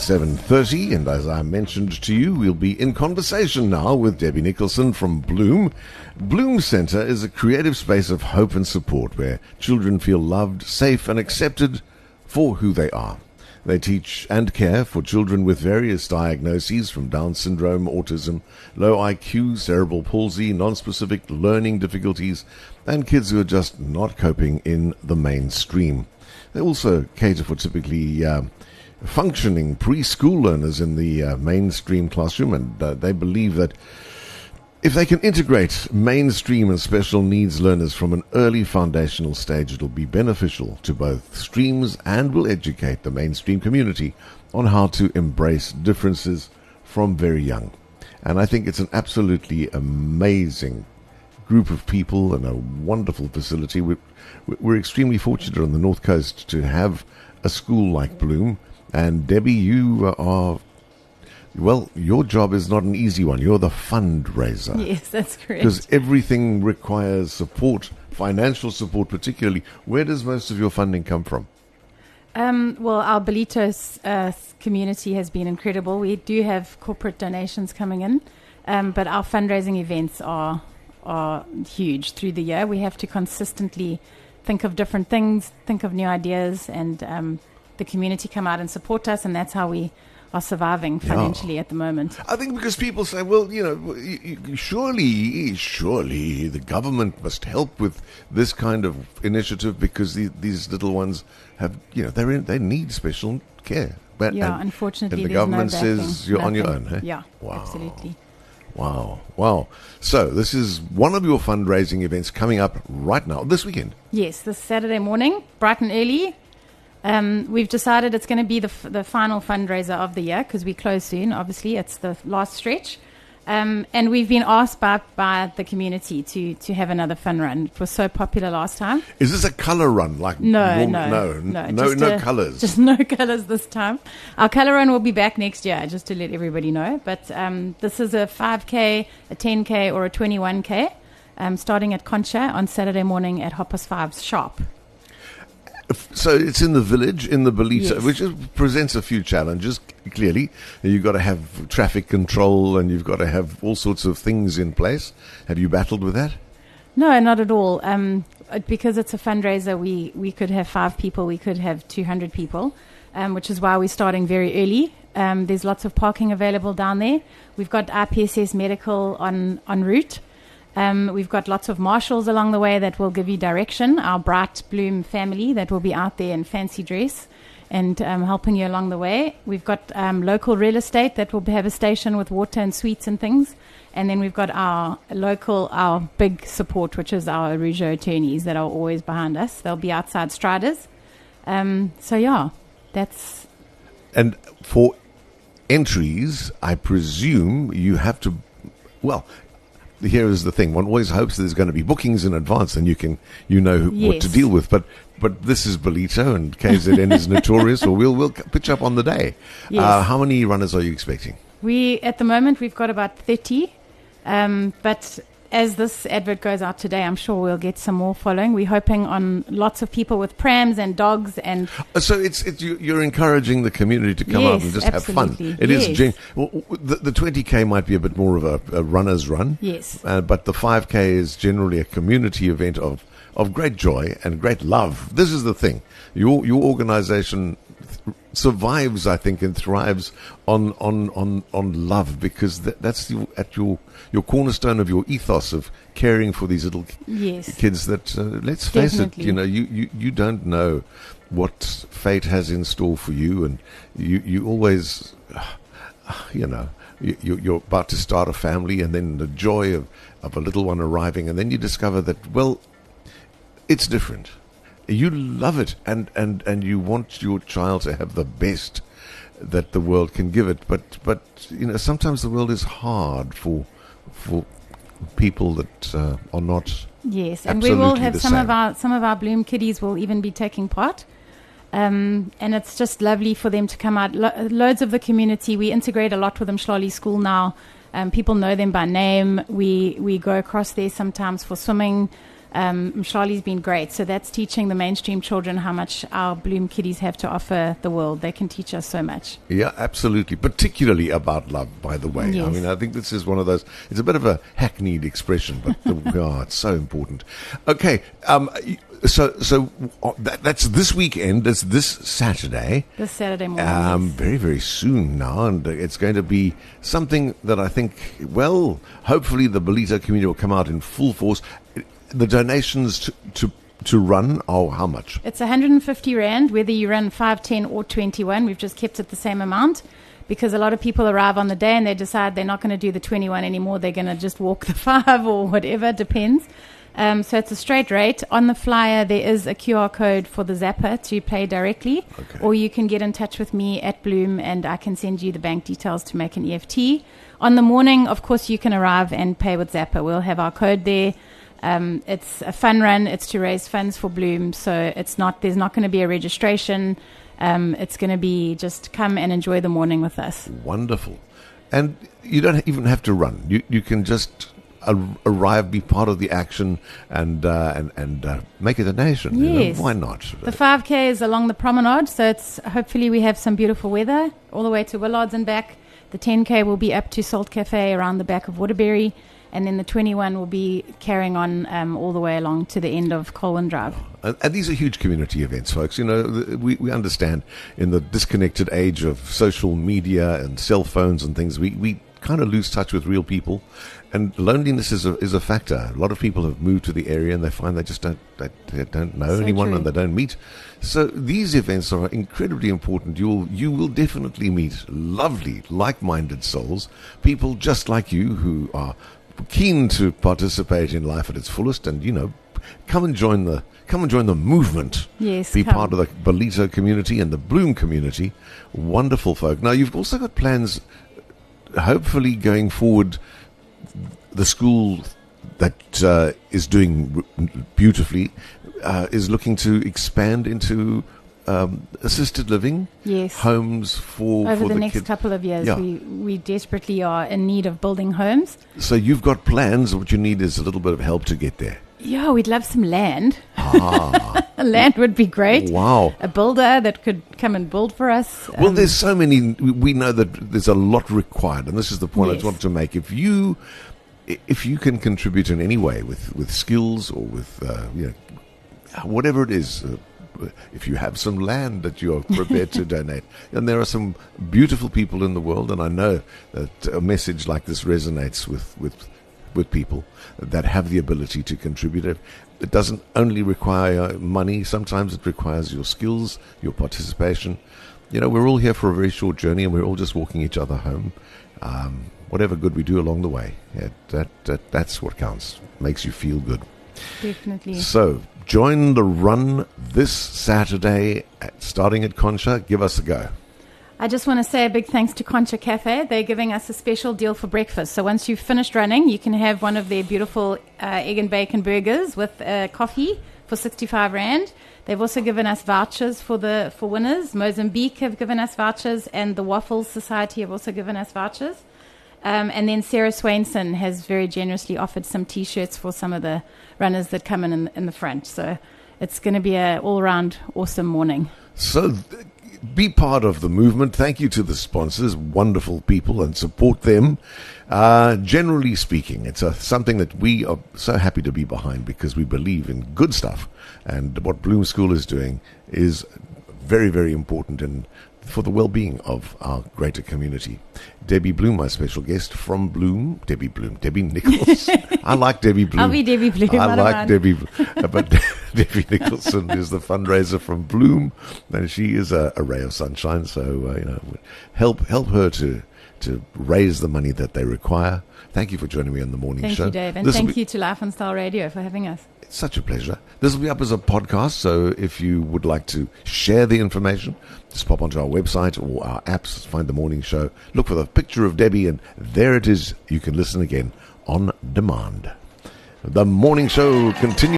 7:30, and as I mentioned to you, we'll be in conversation now with Debbie Nicholson from Bloom. Bloom Centre is a creative space of hope and support where children feel loved, safe and accepted for who they are. They teach and care for children with various diagnoses from Down syndrome, autism, low IQ, cerebral palsy, non-specific learning difficulties, and kids who are just not coping in the mainstream. They also cater for typically functioning preschool learners in the mainstream classroom, and they believe that if they can integrate mainstream and special needs learners from an early foundational stage, it'll be beneficial to both streams and will educate the mainstream community on how to embrace differences from very young. And I think it's an absolutely amazing group of people and a wonderful facility. We're extremely fortunate on the North Coast to have a school like Bloom. And Debbie, you are, well, your job is not an easy one. You're the fundraiser. Yes, that's correct. Because everything requires support, financial support particularly. Where does most of your funding come from? Well, our Belitos community has been incredible. We do have corporate donations coming in, but our fundraising events are huge through the year. We have to consistently think of different things, think of new ideas, and the community come out and support us, and that's how we are surviving financially at the moment. I think because people say, well, you know, surely the government must help with this kind of initiative because these little ones have, you know, they need special care. But, unfortunately, and the government says you're on your own. Hey? Yeah, wow. Absolutely. Wow. So this is one of your fundraising events coming up right now, this weekend. Yes, this Saturday morning, bright and early. We've decided it's going to be the final fundraiser of the year because we close soon. Obviously, it's the last stretch, and we've been asked by the community to have another fun run. It was so popular last time. Is this a colour run? Like no colours. Just no colours this time. Our colour run will be back next year, just to let everybody know. But this is a 5K, a 10K, or a 21K, starting at Concha on Saturday morning at 5:30 sharp. So it's in the village, in the Belita, Yes. which presents a few challenges, clearly. You've got to have traffic control and you've got to have all sorts of things in place. Have you battled with that? No, not at all. Because it's a fundraiser, we could have 5 people, we could have 200 people, which is why we're starting very early. There's lots of parking available down there. We've got IPSS Medical en route. We've got lots of marshals along the way that will give you direction. Our Bright Bloom family that will be out there in fancy dress and helping you along the way. We've got local real estate that will have a station with water and sweets and things. And then we've got our big support, which is our Arujo attorneys that are always behind us. They'll be outside Striders. That's... And for entries, I presume you have to... Well... Here is the thing. One always hopes there's going to be bookings in advance and what to deal with. But this is Belito and KZN is notorious, or we'll pitch up on the day. Yes. How many runners are you expecting? At the moment, we've got about 30. But as this advert goes out today, I'm sure we'll get some more following. We're hoping on lots of people with prams and dogs. And so you're encouraging the community to come out and just absolutely. have fun. It is. The 20K might be a bit more of a runner's run. Yes. But the 5K is generally a community event of great joy and great love. This is the thing. Your organization survives, I think, and thrives on love, because that's at your cornerstone of your ethos of caring for these little kids that, let's face it, you don't know what fate has in store for you, and you always, you're about to start a family, and then the joy of a little one arriving, and then you discover that, well, it's different. You love it, and you want your child to have the best that the world can give it. But sometimes the world is hard for people that are not. Yes, and we will have some of our Bloom kiddies will even be taking part, and it's just lovely for them to come out. Loads of the community, we integrate a lot with Mhlali School now. People know them by name. We go across there sometimes for swimming. Charlie's been great. So that's teaching the mainstream children how much our Bloom kiddies have to offer the world. They can teach us so much. Yeah, absolutely. Particularly about love, by the way. Yes. I mean, I think this is one of those, it's a bit of a hackneyed expression, but it's so important. Okay. That's this weekend. It's this Saturday. This Saturday morning. Yes. Very, very soon now. And it's going to be something that I think, well, hopefully the Belito community will come out in full force. The donations to run are how much? It's 150 Rand, whether you run 5, 10 or 21. We've just kept it the same amount because a lot of people arrive on the day and they decide they're not going to do the 21 anymore. They're going to just walk the 5 or whatever, depends. So it's a straight rate. On the flyer, there is a QR code for the Zapper to pay directly. Okay. Or you can get in touch with me at Bloom and I can send you the bank details to make an EFT. On the morning, of course, you can arrive and pay with Zapper. We'll have our code there. It's a fun run. It's to raise funds for Bloom. So there's not going to be a registration. It's going to be just come and enjoy the morning with us. Wonderful. And you don't even have to run. You can just arrive, be part of the action, and make a donation. Yes. Why not? The 5K is along the promenade, so it's hopefully we have some beautiful weather all the way to Willards and back. The 10K will be up to Salt Cafe around the back of Waterbury, and then the 21 will be carrying on all the way along to the end of Colwyn Drive. And these are huge community events, folks. You know, we understand in the disconnected age of social media and cell phones and things, we kind of lose touch with real people. And loneliness is a factor. A lot of people have moved to the area and they find they just don't know So anyone true. and they don't meet. So these events are incredibly important. You will definitely meet lovely, like-minded souls, people just like you who are keen to participate in life at its fullest, and come and join the movement. Yes, be come. part of the Belito community and the Bloom community. Wonderful folk. Now you've also got plans, hopefully going forward. The school that is doing beautifully is looking to expand into assisted living. Yes. Homes for Over the the next kids. couple of years, Yeah. we desperately are in need of building homes. So you've got plans. What you need is a little bit of help to get there. Yeah, we'd love some land. Ah, Land would be great. wow. A builder that could come and build for us. Well, there's so many. We know that there's a lot required, and this is the point I Yes. just wanted to make. If you can contribute in any way with skills or with whatever it is, if you have some land that you're prepared to donate, and there are some beautiful people in the world, and I know that a message like this resonates with people that have the ability to contribute. It doesn't only require money. Sometimes it requires your skills, your participation. We're all here for a very short journey, and we're all just walking each other home. Whatever good we do along the way, that's what counts. Makes you feel good. Definitely. So join the run this Saturday, starting at Concha. Give us a go. I just want to say a big thanks to Concha Cafe. They're giving us a special deal for breakfast. So once you've finished running, you can have one of their beautiful egg and bacon burgers with coffee for 65 Rand. They've also given us vouchers for winners. Mozambique have given us vouchers, and the Waffles Society have also given us vouchers. And then Sarah Swainson has very generously offered some T-shirts for some of the runners that come in the front. So it's going to be an all-round awesome morning. So be part of the movement. Thank you to the sponsors, wonderful people, and support them. Generally speaking, it's something that we are so happy to be behind because we believe in good stuff. And what Bloom School is doing is very, very important and for the well-being of our greater community. Debbie Bloom, my special guest from Bloom. Debbie Nichols. I like Debbie Bloom. I'll be Debbie Bloom. I don't like mind. Debbie, but Debbie Nicholson is the fundraiser from Bloom, and she is a ray of sunshine. So help her to raise the money that they require. Thank you for joining me on the morning Thank show. you, Dave. And This will thank you to Life and Style Radio for having us. It's such a pleasure. This will be up as a podcast, so if you would like to share the information, just pop onto our website or our apps, find the morning show, look for the picture of Debbie, and there it is. You can listen again on demand. The morning show continues.